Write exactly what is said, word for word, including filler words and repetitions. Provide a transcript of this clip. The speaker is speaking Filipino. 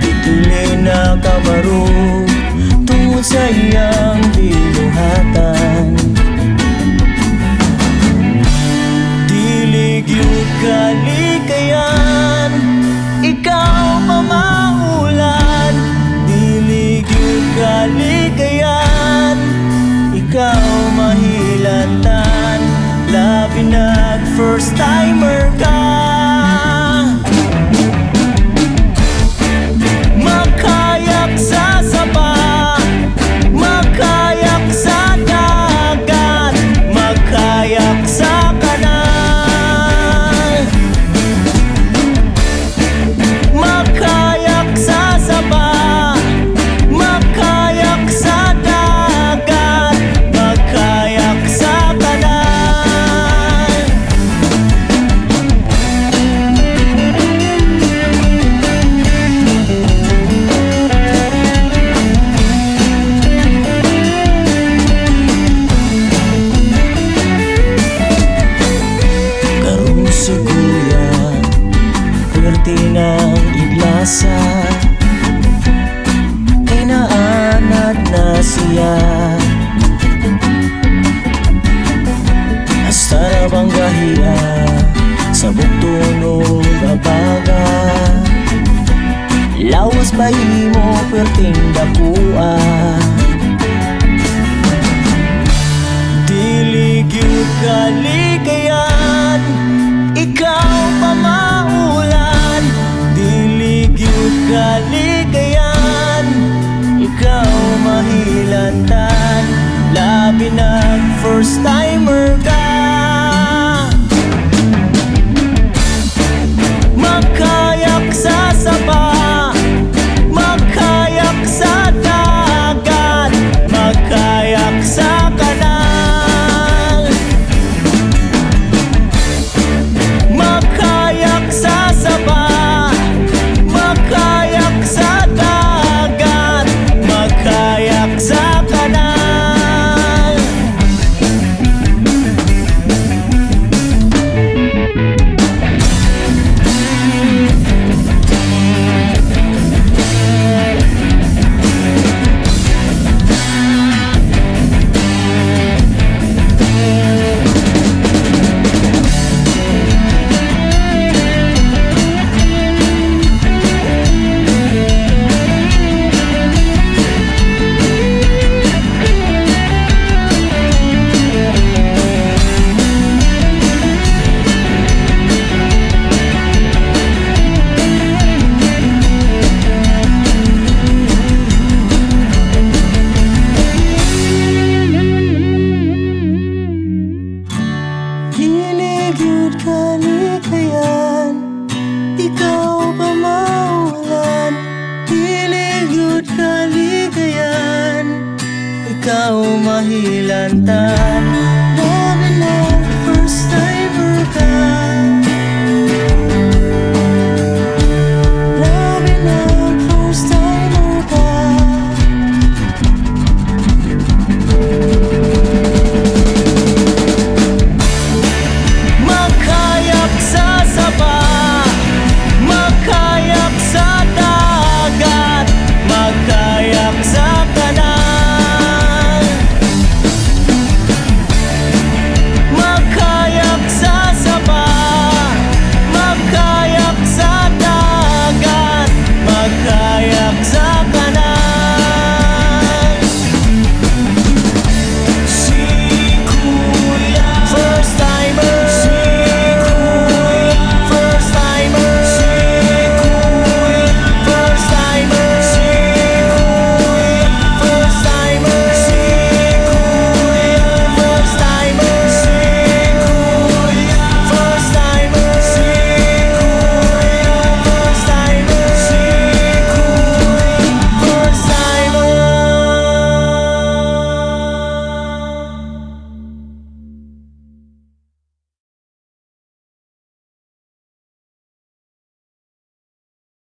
Dili na kabaro tungod sa iyang binuhatan. Dili gyud kalikayan, ikaw pa maulan. Dili gyud kalikayan, ikaw mahilantan. Labi nag first timer ka. Makayak sa sapa, makayak sa dagat, makayak sa kanal. Makayak sa sapa, makayak sa dagat, makayak sa kanal. Si kuya, pwerte ng iglasa, kay naanad na siya. Hasta na bang gahiya sa buktunog abaga. Lawas ba imo pwerteng dakua. Dili gyud kalikayan, ikaw pa maulan. Dili gyud kalikayan, ikaw mahilantan. Labi nag first timer ka. Makayak sa sapa, makayak sa dagat, makayak sa kanal. Makayak sa sapa, makayak sa dagat, makayak sa kanal. Dili gyud kalikayan, ikaw pa maulan. Dili gyud kalikayan, ikaw mahilantan.